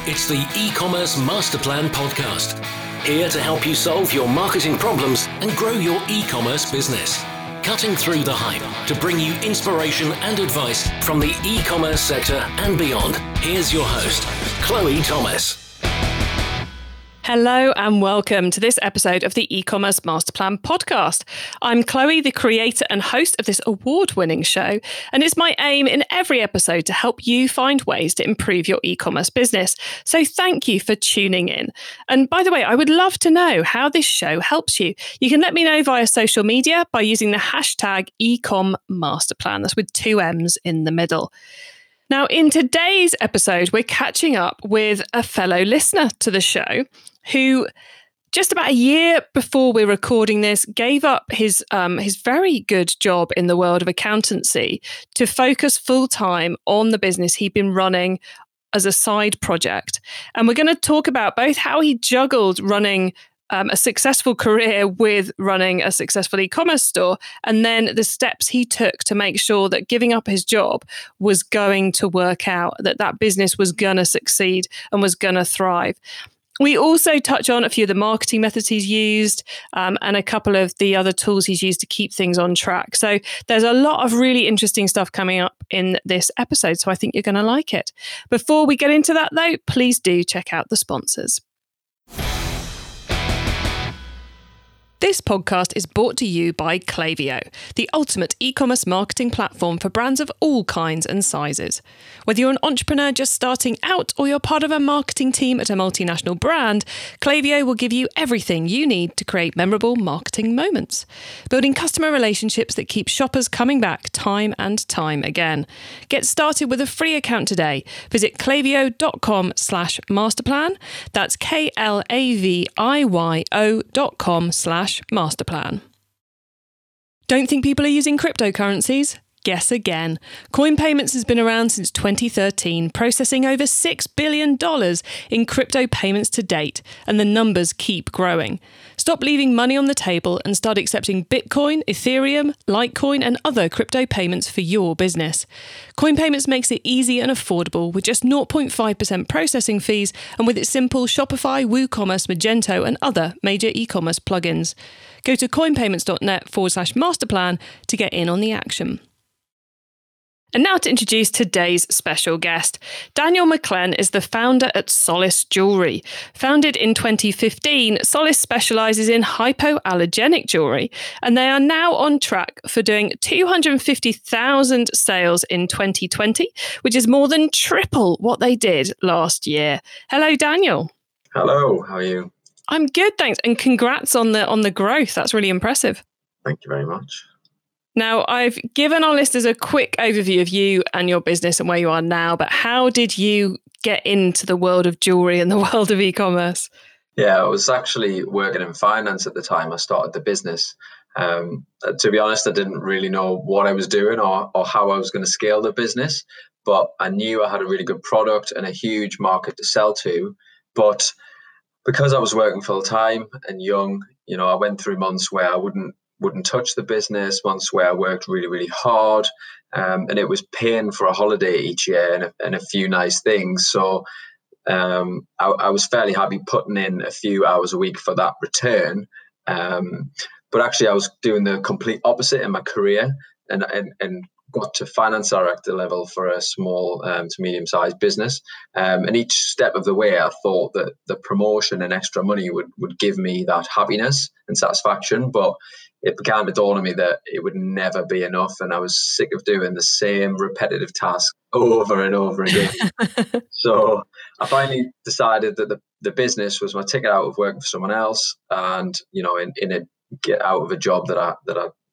It's the e-commerce master plan podcast. Here to help you solve your marketing problems and grow your e-commerce business. Cutting through the hype to bring you inspiration and advice from the e-commerce sector and beyond. Here's your host, Chloe Thomas. Hello and welcome to this episode of the E-commerce Master Plan podcast. I'm Chloe, the creator and host of this award-winning show, and it's my aim in every episode to help you find ways to improve your e-commerce business. So thank you for tuning in. And by the way, I would love to know how this show helps you. You can let me know via social media by using the hashtag #EcomMasterPlan. That's with 2 M's in the middle. Now, in today's episode, we're catching up with a fellow listener to the show who, just about a year before we're recording this, gave up his very good job in the world of accountancy to focus full-time on the business he'd been running as a side project. And we're going to talk about both how he juggled running a successful career with running a successful e-commerce store, and then the steps he took to make sure that giving up his job was going to work out, that business was going to succeed and was going to thrive. We also touch on a few of the marketing methods he's used and a couple of the other tools he's used to keep things on track. So there's a lot of really interesting stuff coming up in this episode, so I think you're going to like it. Before we get into that, though, please do check out the sponsors. This podcast is brought to you by Klaviyo, the ultimate e-commerce marketing platform for brands of all kinds and sizes. Whether you're an entrepreneur just starting out or you're part of a marketing team at a multinational brand, Klaviyo will give you everything you need to create memorable marketing moments, building customer relationships that keep shoppers coming back time and time again. Get started with a free account today. Visit klaviyo.com/masterplan. That's KLAVIYO.com/masterplan. Don't think people are using cryptocurrencies? Guess again. Coin Payments has been around since 2013, processing over $6 billion in crypto payments to date, and the numbers keep growing. Stop leaving money on the table and start accepting Bitcoin, Ethereum, Litecoin, and other crypto payments for your business. Coin Payments makes it easy and affordable with just 0.5% processing fees, and with its simple Shopify, WooCommerce, Magento, and other major e-commerce plugins. Go to coinpayments.net/masterplan to get in on the action. And now to introduce today's special guest. Daniel McClenn is the founder at Solace Jewellery. Founded in 2015, Solace specialises in hypoallergenic jewellery, and they are now on track for doing 250,000 sales in 2020, which is more than triple what they did last year. Hello, Daniel. Hello, how are you? I'm good, thanks, and congrats on the growth. That's really impressive. Thank you very much. Now, I've given our listeners a quick overview of you and your business and where you are now, but how did you get into the world of jewellery and the world of e-commerce? Yeah, I was actually working in finance at the time I started the business. To be honest, I didn't really know what I was doing or how I was going to scale the business, but I knew I had a really good product and a huge market to sell to. But because I was working full time and young, I went through months where I wouldn't touch the business, months where I worked really, really hard, and it was paying for a holiday each year and a few nice things. So I was fairly happy putting in a few hours a week for that return. But actually, I was doing the complete opposite in my career and got to finance director level for a small to medium-sized business. And each step of the way, I thought that the promotion and extra money would give me that happiness and satisfaction. But it began to dawn on me that it would never be enough, and I was sick of doing the same repetitive task over and over again. So I finally decided that the business was my ticket out of working for someone else, and in a get out of a job that I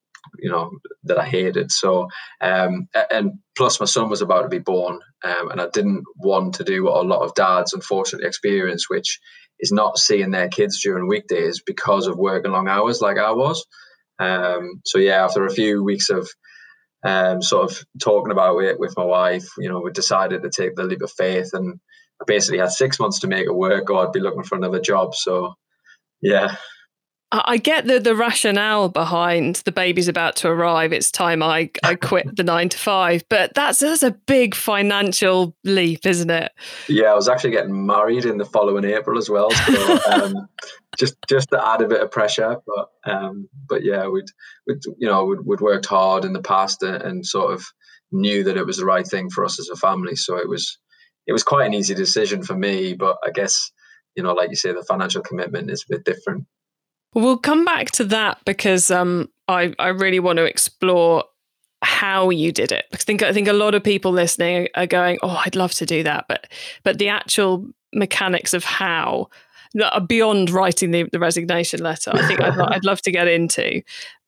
hated. So and plus my son was about to be born, and I didn't want to do what a lot of dads unfortunately experience, which is not seeing their kids during weekdays because of working long hours like I was. So yeah, after a few weeks of sort of talking about it with my wife, we decided to take the leap of faith, and I basically had 6 months to make it work, or I'd be looking for another job. So yeah. I get the rationale behind the baby's about to arrive. It's time I quit the 9 to 5, but that's a big financial leap, isn't it? Yeah, I was actually getting married in the following April as well, so just to add a bit of pressure. But yeah, we'd worked hard in the past and sort of knew that it was the right thing for us as a family. So it was quite an easy decision for me. But I guess, like you say, the financial commitment is a bit different. We'll come back to that because I really want to explore how you did it. Because I think a lot of people listening are going, "Oh, I'd love to do that," but the actual mechanics of how, beyond writing the resignation letter, I think I'd love to get into.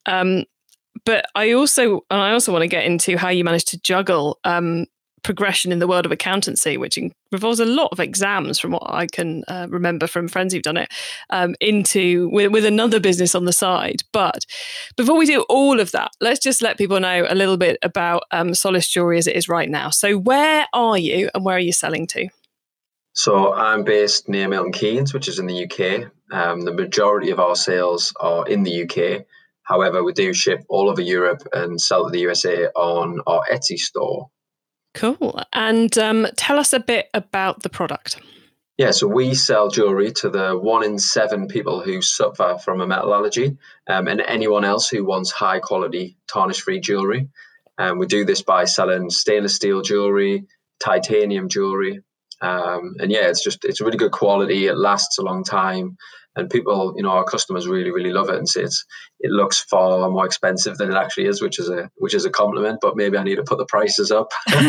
But I also want to get into how you managed to juggle progression in the world of accountancy, which involves a lot of exams from what I can remember from friends who've done it, into with another business on the side. But before we do all of that, let's just let people know a little bit about Solace Jewellery as it is right now. So where are you and where are you selling to? So I'm based near Milton Keynes, which is in the UK. The majority of our sales are in the UK. However, we do ship all over Europe and sell to the USA on our Etsy store. Cool. And tell us a bit about the product. Yeah, so we sell jewellery to the 1 in 7 people who suffer from a metal allergy, and anyone else who wants high quality tarnish-free jewellery. We do this by selling stainless steel jewellery, titanium jewellery. And yeah, it's really good quality. It lasts a long time. And people, our customers really, really love it and say it looks far more expensive than it actually is, which is a compliment. But maybe I need to put the prices up.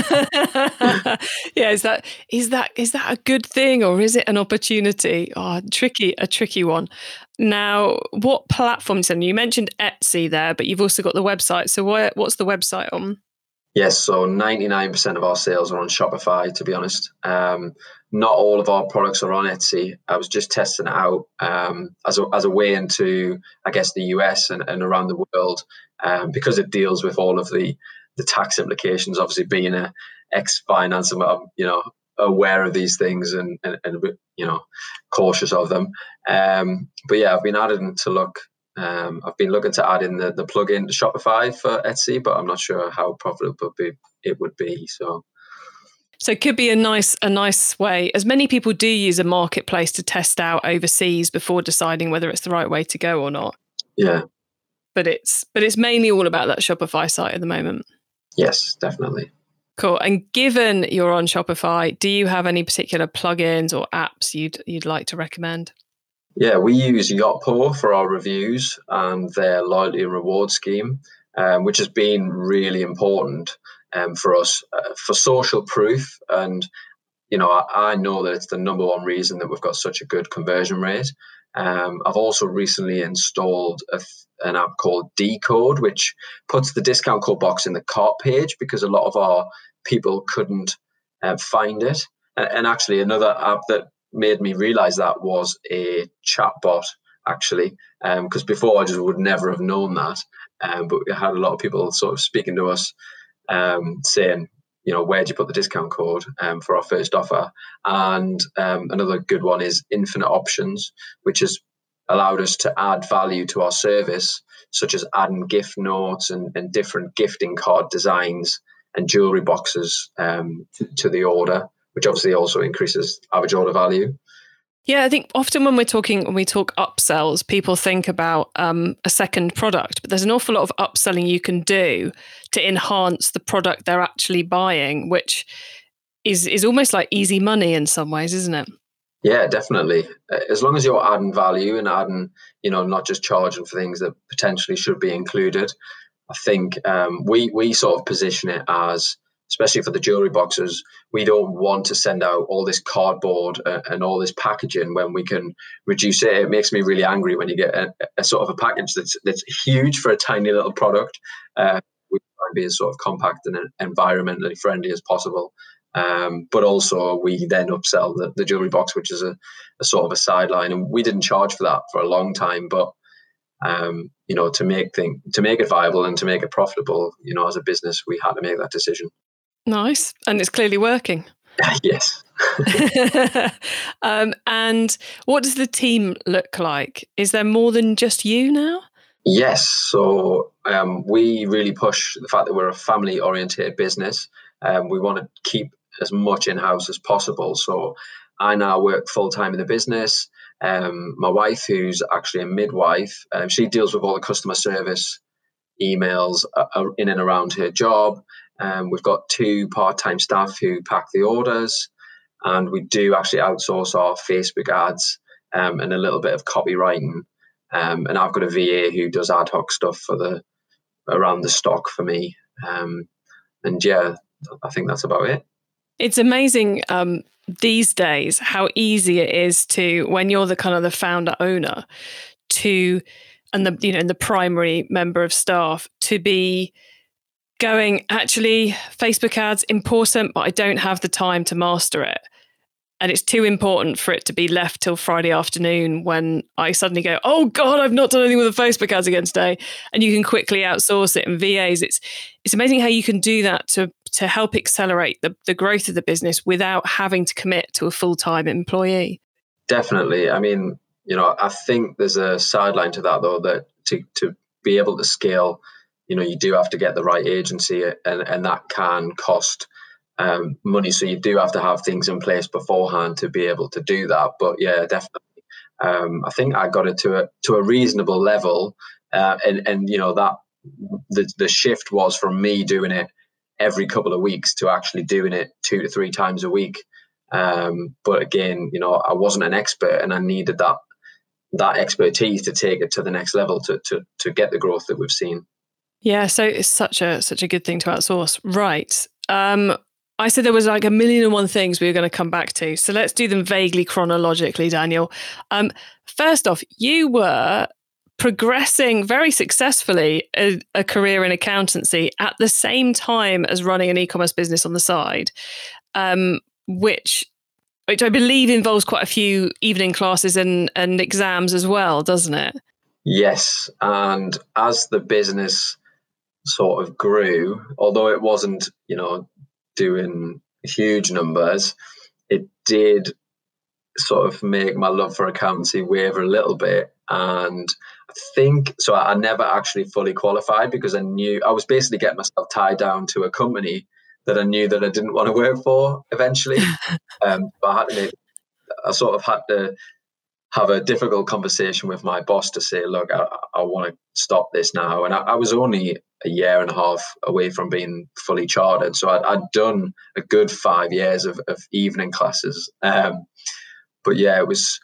Yeah, is that a good thing or is it an opportunity? Oh, a tricky one. Now, what platforms? And you mentioned Etsy there, but you've also got the website. So what's the website on? Yes, so 99% of our sales are on Shopify, to be honest. Not all of our products are on Etsy. I was just testing it out as a way into, I guess, the US and around the world, because it deals with all of the tax implications. Obviously, being an ex-finance, I'm aware of these things and cautious of them. But yeah, I've been looking to add in the plugin to Shopify for Etsy, but I'm not sure how profitable it would be. So it could be a nice way, as many people do use a marketplace to test out overseas before deciding whether it's the right way to go or not. Yeah. But it's mainly all about that Shopify site at the moment. Yes, definitely. Cool. And given you're on Shopify, do you have any particular plugins or apps you'd like to recommend? Yeah, we use Yotpo for our reviews and their loyalty and reward scheme, which has been really important for us for social proof. And, I know that it's the number one reason that we've got such a good conversion rate. I've also recently installed an app called Decode, which puts the discount code box in the cart page because a lot of our people couldn't find it. And actually, another app that made me realize that was a chatbot, actually, because before I just would never have known that. But we had a lot of people sort of speaking to us saying, where'd you put the discount code for our first offer? And another good one is Infinite Options, which has allowed us to add value to our service, such as adding gift notes and different gifting card designs and jewelry boxes to the order, which obviously also increases average order value. Yeah, I think often when we talk upsells, people think about a second product, but there's an awful lot of upselling you can do to enhance the product they're actually buying, which is almost like easy money in some ways, isn't it? Yeah, definitely. As long as you're adding value and adding, not just charging for things that potentially should be included. I think we sort of position it as, especially for the jewelry boxes, we don't want to send out all this cardboard and all this packaging when we can reduce it. It makes me really angry when you get a sort of a package that's huge for a tiny little product. We try and be as sort of compact and environmentally friendly as possible. But also we then upsell the jewelry box, which is a sort of a sideline. And we didn't charge for that for a long time, but to make it viable and to make it profitable, as a business, we had to make that decision. Nice. And it's clearly working. Yes. And what does the team look like? Is there more than just you now? Yes. So we really push the fact that we're a family-oriented business. We want to keep as much in-house as possible. So I now work full-time in the business. My wife, who's actually a midwife, she deals with all the customer service emails in and around her job. We've got 2 part-time staff who pack the orders, and we do actually outsource our Facebook ads and a little bit of copywriting. And I've got a VA who does ad hoc stuff around the stock for me. And yeah, I think that's about it. It's amazing these days how easy it is to, when you're the kind of the founder owner, and the primary member of staff, to be going, actually, Facebook ads important, but I don't have the time to master it. And it's too important for it to be left till Friday afternoon when I suddenly go, oh God, I've not done anything with the Facebook ads again today. And you can quickly outsource it. And VAs, it's amazing how you can do that to help accelerate the growth of the business without having to commit to a full-time employee. Definitely. I mean, I think there's a sideline to that, though, that to be able to scale, you do have to get the right agency, and that can cost money. So you do have to have things in place beforehand to be able to do that. But yeah, definitely. I think I got it to a reasonable level, and that the shift was from me doing it every couple of weeks to actually doing it 2 to 3 times a week. But again, I wasn't an expert, and I needed that expertise to take it to the next level to get the growth that we've seen. Yeah, so it's such a good thing to outsource, right? I said there was like 1,000,001 things we were going to come back to. So let's do them vaguely chronologically, Daniel. First off, you were progressing very successfully a career in accountancy at the same time as running an e-commerce business on the side, which I believe involves quite a few evening classes and exams as well, doesn't it? Yes. And as the business sort of grew, although it wasn't, doing huge numbers, it did sort of make my love for accountancy waver a little bit. And I think so. I never actually fully qualified because I knew I was basically getting myself tied down to a company that I knew that I didn't want to work for eventually. But I sort of had to have a difficult conversation with my boss to say, look, I want to stop this now. And I was only a year and a half away from being fully chartered. So I'd done a good 5 years of evening classes. But yeah, it was,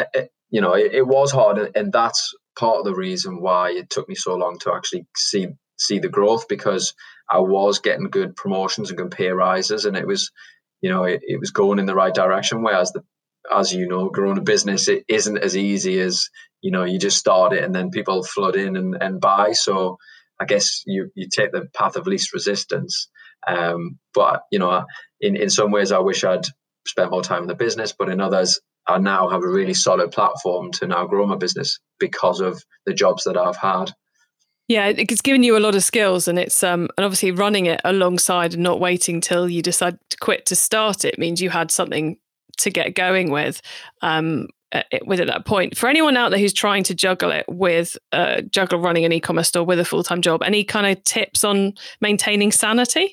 it was hard. And that's part of the reason why it took me so long to actually see the growth, because I was getting good promotions and good pay rises. And it was, it was going in the right direction. Whereas as you know, growing a business, it isn't as easy as, you just start it and then people flood in and buy. So I guess you take the path of least resistance. But, in some ways, I wish I'd spent more time in the business, but in others, I now have a really solid platform to now grow my business because of the jobs that I've had. Yeah, it's given you a lot of skills, and it's and obviously running it alongside and not waiting till you decide to quit to start it means you had something to get going with at that point. For anyone out there who's trying to juggle it with juggle running an e-commerce store with a full-time job, any kind of tips on maintaining sanity?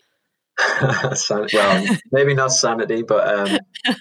Well, maybe not sanity, but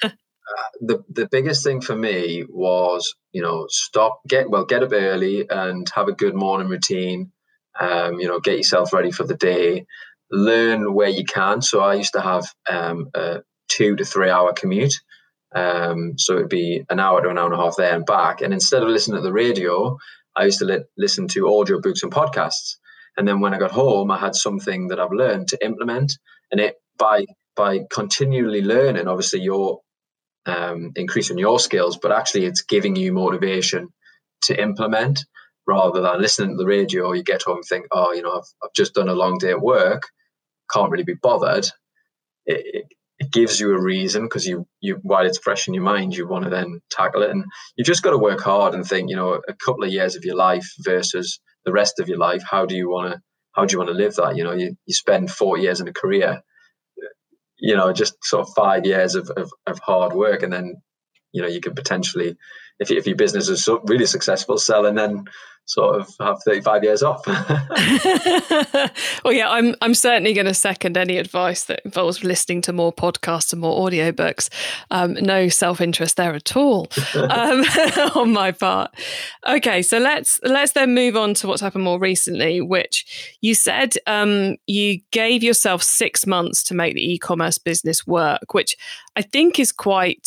the biggest thing for me was, get up early and have a good morning routine. Get yourself ready for the day. Learn where you can. So I used to have a 2 to 3 hour commute. So it'd be an hour to an hour and a half there and back. And instead of listening to the radio, I used to listen to audiobooks and podcasts. And then when I got home, I had something that I've learned to implement. And it by continually learning, obviously you're increasing your skills, but actually it's giving you motivation to implement rather than listening to the radio. You get home and think, I've just done a long day at work, can't really be bothered. It gives you a reason, because you while it's fresh in your mind, you want to then tackle it. And you've just got to work hard and think, a couple of years of your life versus the rest of your life. How do you want to live that? You spend 4 years in a career. just sort of 5 years of hard work, and then you could potentially, if your business is really successful, sell and then sort of have 35 years off. Well, yeah, I'm certainly going to second any advice that involves listening to more podcasts and more audiobooks. No self-interest there at all on my part. Okay, so let's then move on to what's happened more recently, which you said you gave yourself 6 months to make the e-commerce business work, which I think is quite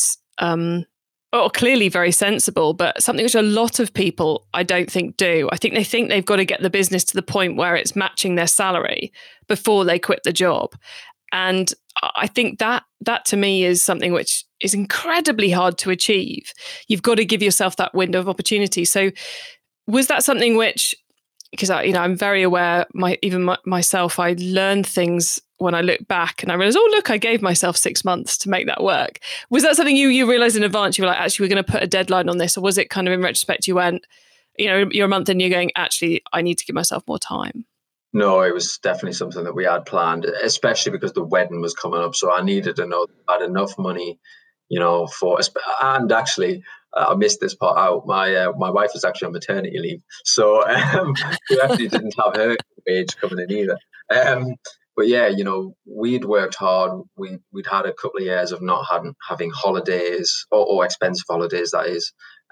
clearly very sensible, but something which a lot of people I don't think do. I think they think they've got to get the business to the point where it's matching their salary before they quit the job. And I think that to me is something which is incredibly hard to achieve. You've got to give yourself that window of opportunity. So was that something which, because I'm very aware, myself, I learned things when I look back and I realized, oh, look, I gave myself 6 months to make that work. Was that something you realized in advance? You were like, actually, we're going to put a deadline on this? Or was it kind of in retrospect, you went, you're a month and you're going, actually, I need to give myself more time? No, it was definitely something that we had planned, especially because the wedding was coming up. So I needed to know I had enough money, for, and actually, I missed this part out. My wife was actually on maternity leave, so we actually didn't have her wage coming in either. But yeah, we'd worked hard. We'd had a couple of years of not having holidays or expensive holidays, that is.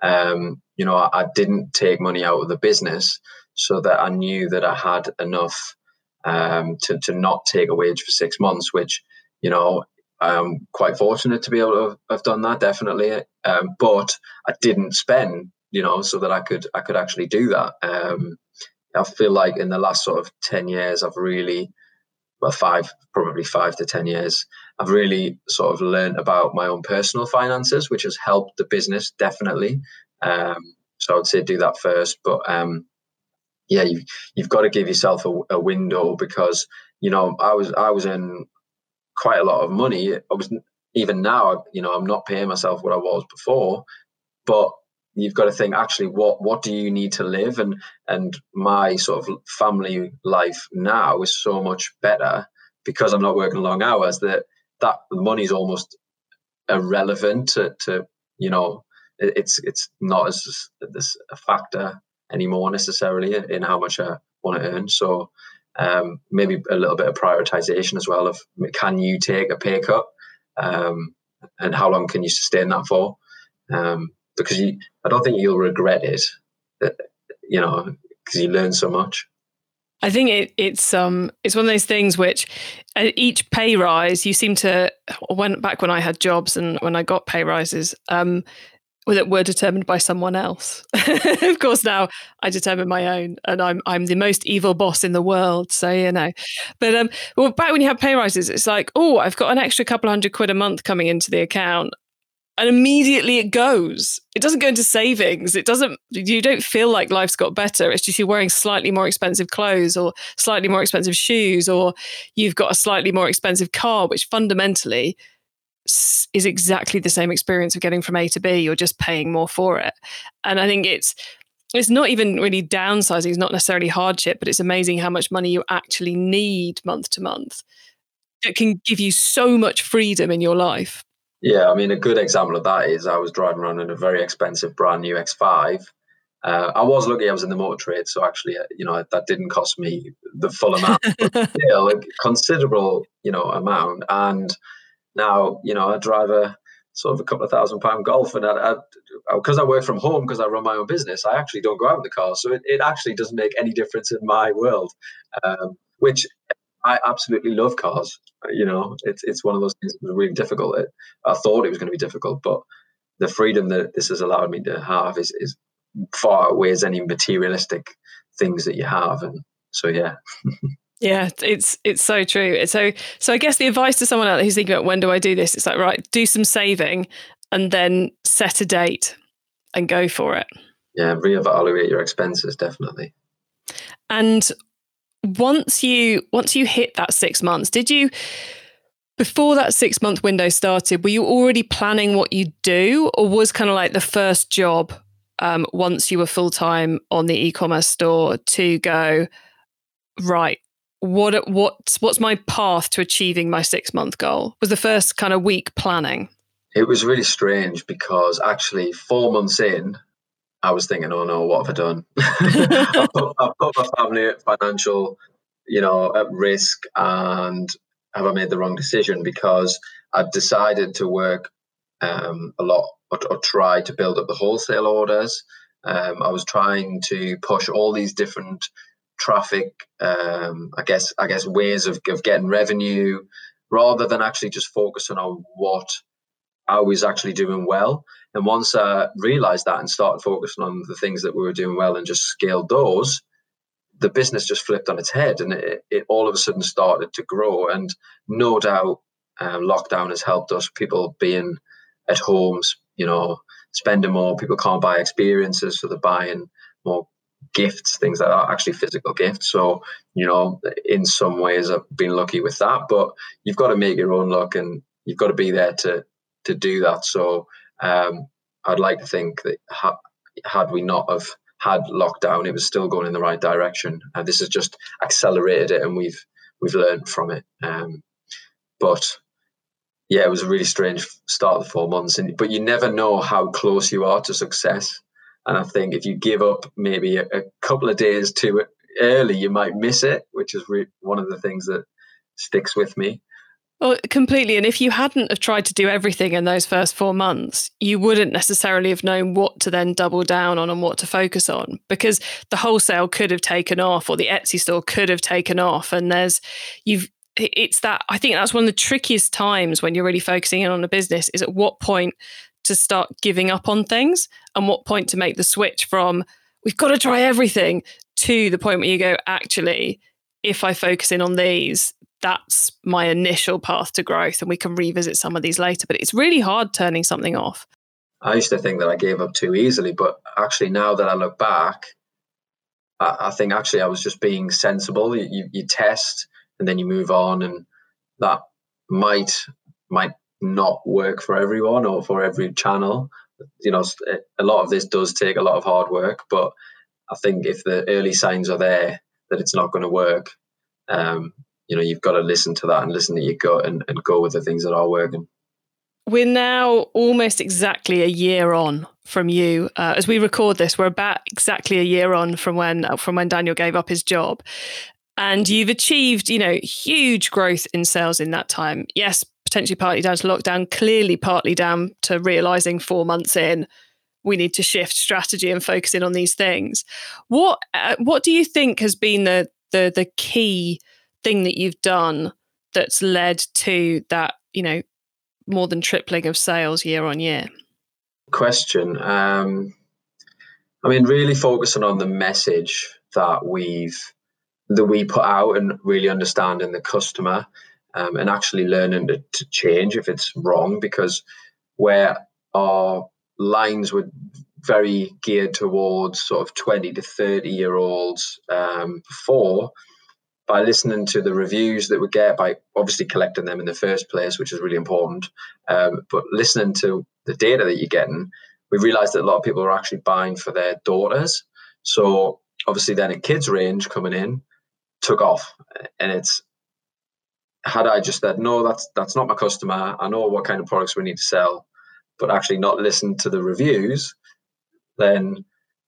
I didn't take money out of the business so that I knew that I had enough to not take a wage for 6 months, which, I'm quite fortunate to be able to have done that, definitely. But I didn't spend, so that I could actually do that. I feel like in the last sort of 10 years, I've really, probably 5 to 10 years, I've really sort of learned about my own personal finances, which has helped the business, definitely. So I would say do that first. But you've got to give yourself a window, because, I was in quite a lot of money. I was, even now, I'm not paying myself what I was before, but you've got to think, actually, what do you need to live? And my sort of family life now is so much better because I'm not working long hours, that money is almost irrelevant to it's not as a factor anymore necessarily in how much I want to earn. So maybe a little bit of prioritization as well of, can you take a pay cut, and how long can you sustain that for? Because I don't think you'll regret it, because you learn so much. I think it's one of those things which at each pay rise, you seem to, back when I had jobs and when I got pay rises, that were determined by someone else. Of course, now I determine my own, and I'm the most evil boss in the world. So but back when you have pay rises, it's like, oh, I've got an extra couple £100 a month coming into the account, and immediately it goes. It doesn't go into savings. You don't feel like life's got better. It's just you're wearing slightly more expensive clothes or slightly more expensive shoes, or you've got a slightly more expensive car, which fundamentally is exactly the same experience of getting from A to B. You're just paying more for it. And I think it's not even really downsizing. It's not necessarily hardship, but it's amazing how much money you actually need month to month. It can give you so much freedom in your life. Yeah, I mean, a good example of that is I was driving around in a very expensive brand new X5. I was lucky I was in the motor trade, so actually, that didn't cost me the full amount, but still a considerable, amount. And now, I drive a sort of a couple of £1,000 Golf, and because I work from home, because I run my own business, I actually don't go out in the car. So it actually doesn't make any difference in my world, which I absolutely love cars. It's one of those things that was really difficult. I thought it was going to be difficult, but the freedom that this has allowed me to have is far outweighs any materialistic things that you have. And so, yeah. Yeah, it's so true. So I guess the advice to someone out there who's thinking about, when do I do this? It's like, right, do some saving and then set a date and go for it. Yeah, reevaluate your expenses, definitely. And once you hit that 6 months, before that 6 month window started, were you already planning what you'd do, or was kind of like the first job, once you were full time on the e-commerce store, to go, right, what's my path to achieving my 6-month goal? Was the first kind of week planning. It was really strange because actually 4 months in, I was thinking, oh no, what have I done? I've put my family at financial, at risk, and have I made the wrong decision? Because I've decided to work a lot or try to build up the wholesale orders. I was trying to push all these different traffic, I guess ways of getting revenue, rather than actually just focusing on what I was actually doing well. And once I realized that and started focusing on the things that we were doing well and just scaled those, the business just flipped on its head, and it all of a sudden started to grow. And no doubt lockdown has helped us, people being at homes, spending more. People can't buy experiences, so they're buying more gifts, things that are actually physical gifts. So, in some ways I've been lucky with that, but you've got to make your own luck and you've got to be there to do that. So I'd like to think that had we not have had lockdown, it was still going in the right direction. This has just accelerated it, and we've learned from it. But yeah, it was a really strange start of the 4 months, but you never know how close you are to success. And I think if you give up maybe a couple of days too early, you might miss it, which is one of the things that sticks with me. Well, completely. And if you hadn't have tried to do everything in those first 4 months, you wouldn't necessarily have known what to then double down on and what to focus on, because the wholesale could have taken off or the Etsy store could have taken off. And I think that's one of the trickiest times when you're really focusing in on a business, is at what point to start giving up on things and what point to make the switch from we've got to try everything to the point where you go, actually, if I focus in on these, that's my initial path to growth, and we can revisit some of these later. But it's really hard turning something off. I used to think that I gave up too easily, but actually now that I look back, I think actually I was just being sensible. You test and then you move on, and that might not work for everyone or for every channel. A lot of this does take a lot of hard work, but I think if the early signs are there that it's not going to work, you've got to listen to that and listen to your gut and go with the things that are working. We're now almost exactly a year on from you. As we record this, we're about exactly a year on from when Daniel gave up his job. And you've achieved, huge growth in sales in that time. Yes, potentially partly down to lockdown, clearly partly down to realizing 4 months in, we need to shift strategy and focus in on these things. What do you think has been the key thing that you've done that's led to that, more than tripling of sales year on year? Question. Really focusing on the message that we put out and really understanding the customer, and actually learning to change if it's wrong, because where our lines were very geared towards sort of 20 to 30-year-olds before, by listening to the reviews that we get, by obviously collecting them in the first place, which is really important, but listening to the data that you're getting, we realized that a lot of people are actually buying for their daughters. So obviously then a kids range coming in took off, and had I just said, no, that's not my customer, I know what kind of products we need to sell, but actually not listen to the reviews, then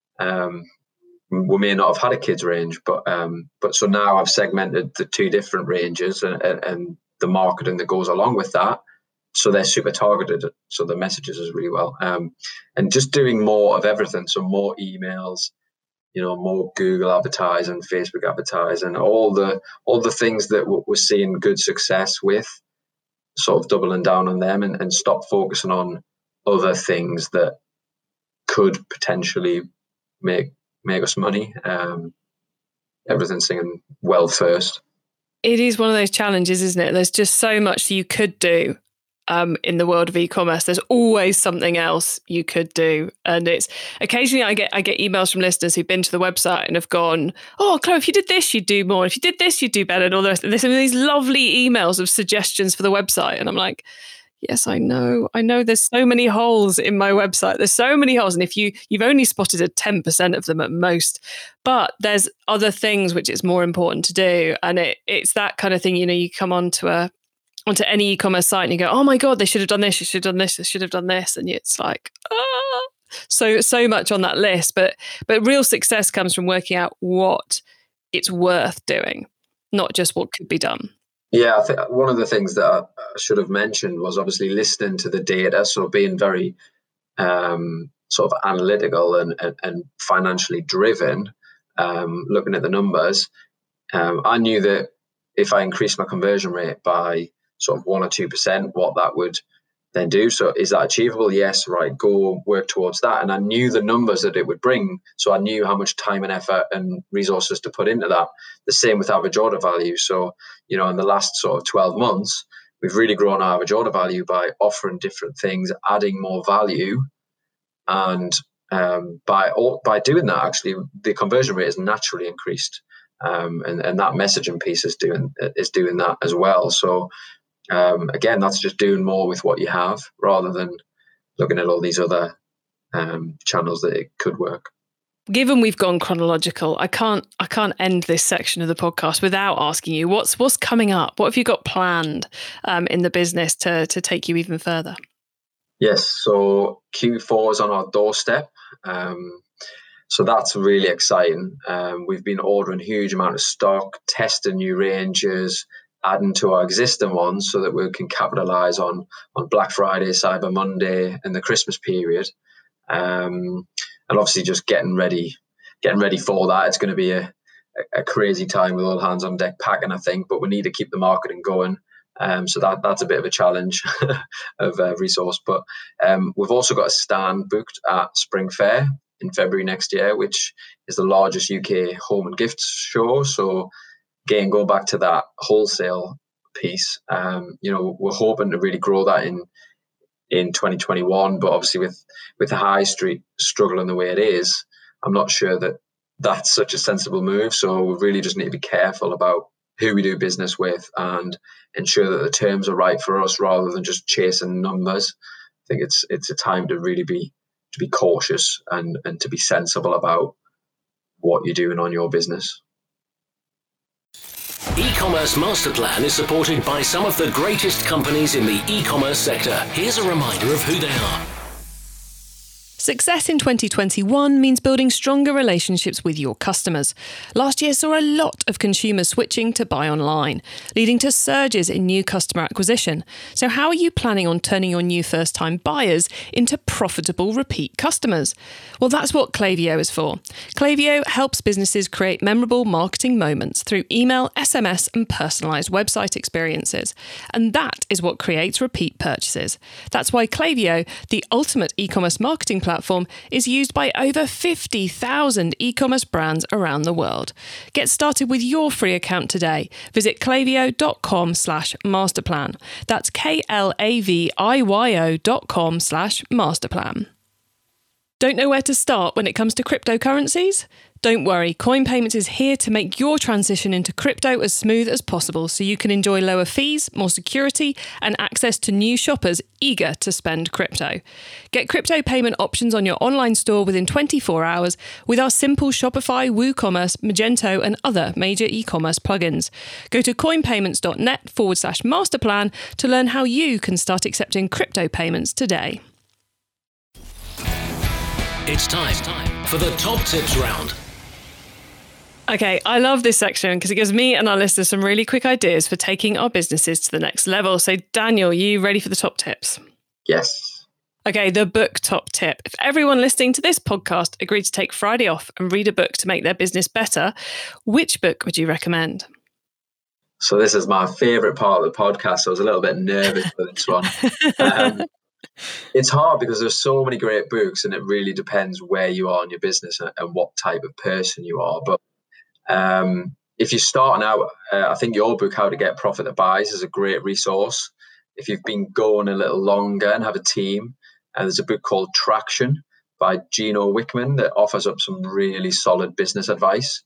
we may not have had a kids range. But so now I've segmented the two different ranges and the marketing that goes along with that, so they're super targeted, so the messages is really well, and just doing more of everything. So more emails, more Google advertising, Facebook advertising, all the things that we're seeing good success with, sort of doubling down on them and stop focusing on other things that could potentially make us money. Everything's singing well first. It is one of those challenges, isn't it? There's just so much that you could do in the world of e-commerce. There's always something else you could do. And it's occasionally I get emails from listeners who've been to the website and have gone, oh, Chloe, if you did this, you'd do more. If you did this, you'd do better. And all the rest. And there's some of these lovely emails of suggestions for the website. And I'm like, Yes, I know. There's so many holes in my website. There's so many holes. And if you've only spotted a 10% of them at most, but there's other things which it's more important to do. And it's that kind of thing, you come onto any e-commerce site and you go, oh my God, they should have done this. You should have done this. They should have done this. And it's like, so much on that list. But real success comes from working out what it's worth doing, not just what could be done. Yeah, I think one of the things that I should have mentioned was obviously listening to the data. So being very sort of analytical and financially driven, looking at the numbers. I knew that if I increased my conversion rate by sort of 1 or 2%, what that would then do. So is that achievable? Yes, right, go work towards that. And I knew the numbers that it would bring. So I knew how much time and effort and resources to put into that. The same with average order value. So, in the last sort of 12 months, we've really grown our average order value by offering different things, adding more value. And by doing that, actually, the conversion rate has naturally increased. And that messaging piece is doing that as well. So, again, that's just doing more with what you have rather than looking at all these other channels that it could work. Given we've gone chronological, I can't end this section of the podcast without asking you what's coming up. What have you got planned in the business to take you even further? Yes, so Q4 is on our doorstep. So that's really exciting. We've been ordering a huge amount of stock, testing new ranges, adding to our existing ones so that we can capitalize on Black Friday, Cyber Monday, and the Christmas period. And obviously just getting ready for that. It's going to be a crazy time with all hands on deck packing, I think, but we need to keep the marketing going. So that's a bit of a challenge of resource. But we've also got a stand booked at Spring Fair in February next year, which is the largest UK home and gifts show. So again, go back to that wholesale piece. We're hoping to really grow that in 2021, but obviously with the high street struggling the way it is, I'm not sure that that's such a sensible move. So we really just need to be careful about who we do business with and ensure that the terms are right for us rather than just chasing numbers. I think it's a time to really be cautious and to be sensible about what you're doing on your business. E-commerce Master Plan is supported by some of the greatest companies in the e-commerce sector. Here's a reminder of who they are. Success in 2021 means building stronger relationships with your customers. Last year saw a lot of consumers switching to buy online, leading to surges in new customer acquisition. So how are you planning on turning your new first-time buyers into profitable repeat customers? Well, that's what Klaviyo is for. Klaviyo helps businesses create memorable marketing moments through email, SMS, and personalised website experiences. And that is what creates repeat purchases. That's why Klaviyo, the ultimate e-commerce marketing platform, is used by over 50,000 e-commerce brands around the world. Get started with your free account today. Visit klaviyo.com/masterplan. That's klaviyo.com/masterplan. Don't know where to start when it comes to cryptocurrencies? Don't worry, Coin Payments is here to make your transition into crypto as smooth as possible so you can enjoy lower fees, more security, and access to new shoppers eager to spend crypto. Get crypto payment options on your online store within 24 hours with our simple Shopify, WooCommerce, Magento, and other major e-commerce plugins. Go to coinpayments.net/masterplan to learn how you can start accepting crypto payments today. It's time for the top tips round. Okay, I love this section because it gives me and our listeners some really quick ideas for taking our businesses to the next level. So Daniel, you ready for the top tips? Yes. Okay, the book top tip. If everyone listening to this podcast agreed to take Friday off and read a book to make their business better, which book would you recommend? So this is my favourite part of the podcast. So I was a little bit nervous for this one. It's hard because there's so many great books and it really depends where you are in your business and what type of person you are. But if you're starting out, I think your book, How to Get Profit That Buys, is a great resource. If you've been going a little longer and have a team, there's a book called Traction by Gino Wickman that offers up some really solid business advice.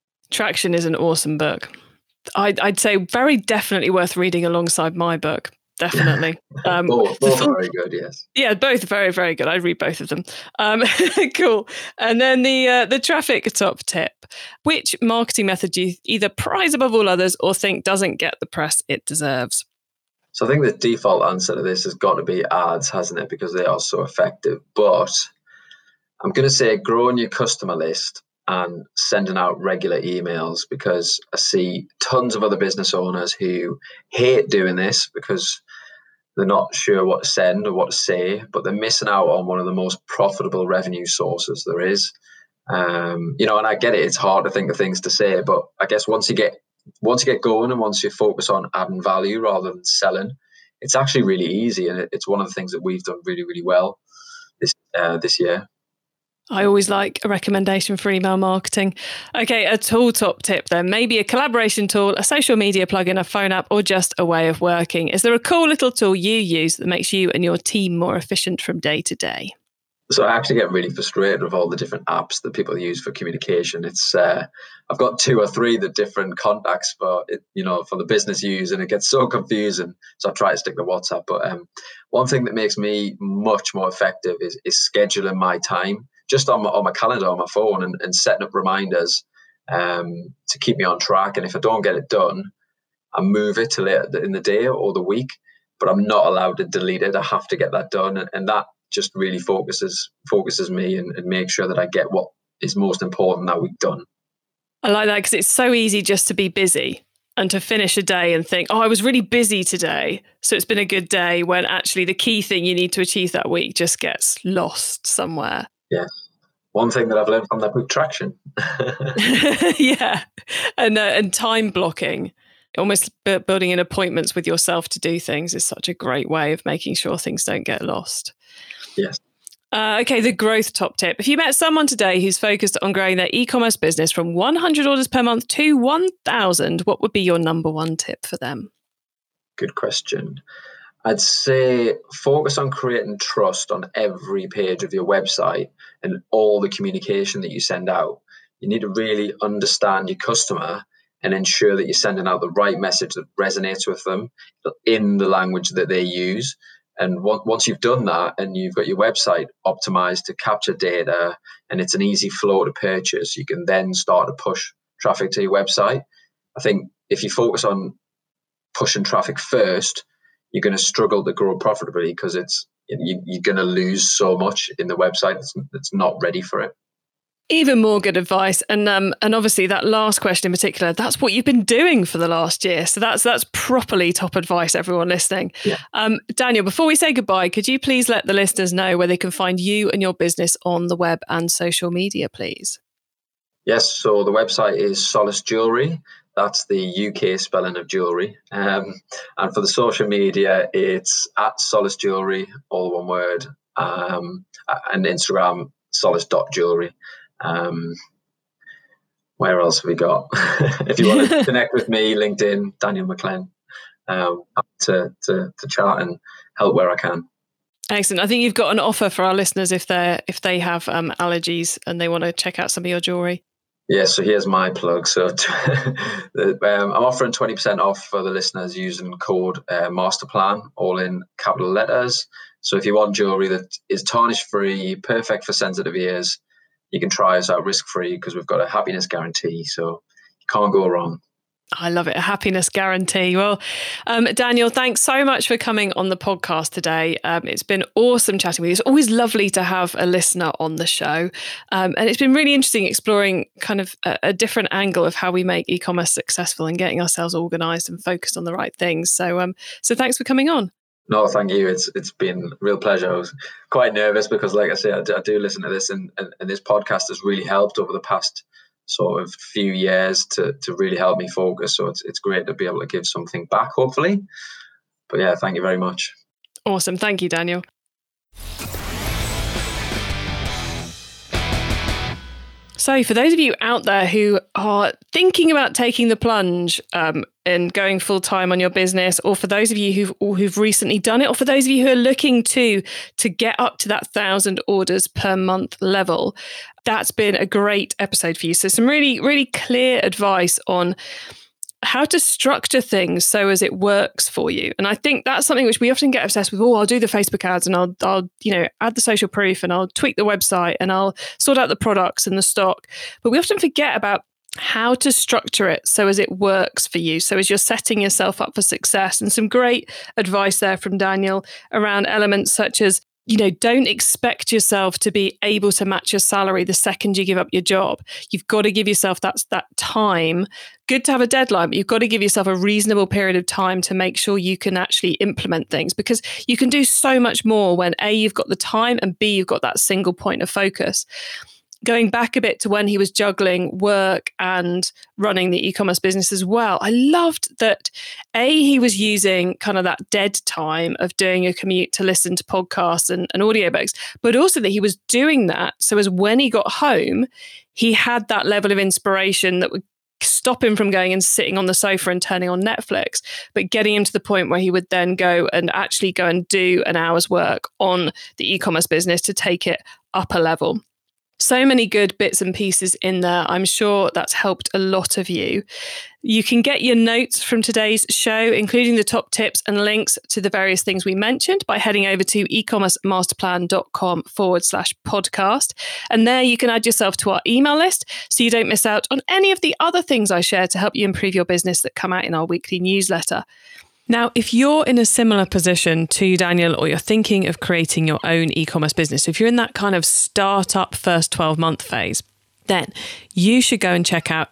Traction is an awesome book. I'd say very definitely worth reading alongside my book. definitely. Both are very good, yes. Yeah, both very, very good. I read both of them. Cool. And then the traffic top tip. Which marketing method do you either prize above all others or think doesn't get the press it deserves? So I think the default answer to this has got to be ads, hasn't it? Because they are so effective. But I'm going to say growing your customer list and sending out regular emails, because I see tons of other business owners who hate doing this because they're not sure what to send or what to say, but they're missing out on one of the most profitable revenue sources there is. And I get it, it's hard to think of things to say, but I guess once you get going and once you focus on adding value rather than selling, it's actually really easy. And it's one of the things that we've done really, really well this year. I always like a recommendation for email marketing. Okay, a tool top tip then. Maybe a collaboration tool, a social media plugin, a phone app, or just a way of working. Is there a cool little tool you use that makes you and your team more efficient from day to day? So I actually get really frustrated with all the different apps that people use for communication. It's I've got 2 or 3 the different contacts for it, for the business use, and it gets so confusing. So I try to stick to WhatsApp. But one thing that makes me much more effective is scheduling my time just on my calendar on my phone and setting up reminders to keep me on track. And if I don't get it done, I move it to later in the day or the week. But I'm not allowed to delete it. I have to get that done, and that just really focuses me and makes sure that I get what is most important that week done. I like that because it's so easy just to be busy and to finish a day and think, I was really busy today, so it's been a good day, when actually the key thing you need to achieve that week just gets lost somewhere. Yeah. One thing that I've learned from that book, Traction. Yeah. And time blocking. Almost building in appointments with yourself to do things is such a great way of making sure things don't get lost. Yes. Okay, the growth top tip. If you met someone today who's focused on growing their e-commerce business from 100 orders per month to 1,000, what would be your number one tip for them? Good question. I'd say focus on creating trust on every page of your website and all the communication that you send out. You need to really understand your customer and ensure that you're sending out the right message that resonates with them in the language that they use. And once you've done that and you've got your website optimized to capture data and it's an easy flow to purchase, you can then start to push traffic to your website. I think if you focus on pushing traffic first, you're going to struggle to grow profitably because you're going to lose so much in the website that's not ready for it. Even more good advice. And obviously that last question in particular, that's what you've been doing for the last year. So that's properly top advice, everyone listening. Yeah. Daniel, before we say goodbye, could you please let the listeners know where they can find you and your business on the web and social media, please? Yes. So the website is Solace Jewelry. That's the UK spelling of jewelry. And for the social media, it's at Solace Jewelry, all one word, and Instagram, solace.jewelry. Where else have we got? If you want to connect with me, LinkedIn, Daniel McLean, to chat and help where I can. Excellent. I think you've got an offer for our listeners if they have allergies and they want to check out some of your jewelry. Yeah, so here's my plug. So I'm offering 20% off for the listeners using code Masterplan, all in capital letters. So if you want jewelry that is tarnish free, perfect for sensitive ears, you can try us out risk-free because we've got a happiness guarantee. So you can't go wrong. I love it. A happiness guarantee. Well, Daniel, thanks so much for coming on the podcast today. It's been awesome chatting with you. It's always lovely to have a listener on the show. And it's been really interesting exploring kind of a different angle of how we make e-commerce successful and getting ourselves organized and focused on the right things. So thanks for coming on. No, thank you. It's been a real pleasure. I was quite nervous because, like I say, I do listen to this and this podcast has really helped over the past sort of few years to really help me focus. So it's great to be able to give something back, hopefully. But yeah, thank you very much. Awesome. Thank you, Daniel. So for those of you out there who are thinking about taking the plunge and going full time on your business, or for those of you who've recently done it, or for those of you who are looking to get up to that 1,000 orders per month level, that's been a great episode for you. So some really, really clear advice on how to structure things so as it works for you. And I think that's something which we often get obsessed with. Oh, I'll do the Facebook ads and I'll add the social proof and I'll tweak the website and I'll sort out the products and the stock. But we often forget about how to structure it so as it works for you, so as you're setting yourself up for success. And some great advice there from Daniel around elements such as, don't expect yourself to be able to match your salary the second you give up your job. You've got to give yourself that time. Good to have a deadline, but you've got to give yourself a reasonable period of time to make sure you can actually implement things, because you can do so much more when A, you've got the time, and B, you've got that single point of focus. Going back a bit to when he was juggling work and running the e-commerce business as well, I loved that he was using kind of that dead time of doing a commute to listen to podcasts and audiobooks, but also that he was doing that so as when he got home, he had that level of inspiration that would stop him from going and sitting on the sofa and turning on Netflix, but getting him to the point where he would then go and do an hour's work on the e-commerce business to take it up a level. So many good bits and pieces in there. I'm sure that's helped a lot of you. You can get your notes from today's show, including the top tips and links to the various things we mentioned, by heading over to ecommercemasterplan.com/podcast. And there you can add yourself to our email list so you don't miss out on any of the other things I share to help you improve your business that come out in our weekly newsletter. Now, if you're in a similar position to Daniel, or you're thinking of creating your own e-commerce business, if you're in that kind of startup first 12-month phase, then you should go and check out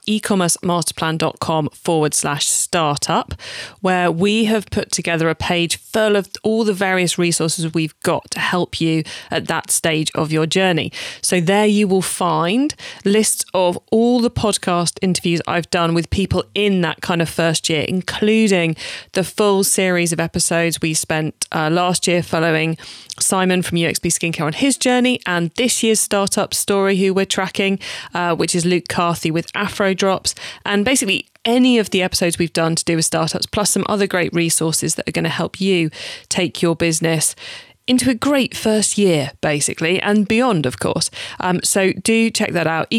ecommercemasterplan.com/startup, where we have put together a page full of all the various resources we've got to help you at that stage of your journey. So there you will find lists of all the podcast interviews I've done with people in that kind of first year, including the full series of episodes we spent last year following Simon from UXB Skincare on his journey, and this year's startup story who we're tracking, which is Luke Carthy with Afro Drops, and basically any of the episodes we've done to do with startups, plus some other great resources that are going to help you take your business into a great first year, basically, and beyond, of course. So do check that out,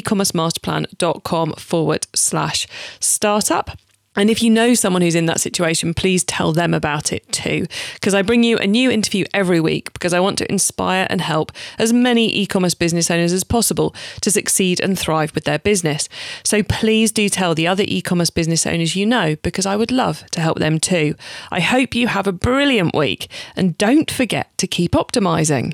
ecommercemasterplan.com/startup. And if you know someone who's in that situation, please tell them about it too, because I bring you a new interview every week because I want to inspire and help as many e-commerce business owners as possible to succeed and thrive with their business. So please do tell the other e-commerce business owners you know, because I would love to help them too. I hope you have a brilliant week, and don't forget to keep optimizing.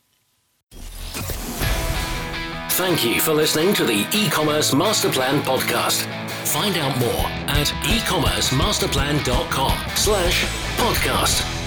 Thank you for listening to the E-commerce Master Plan podcast. Find out more at ecommercemasterplan.com/podcast.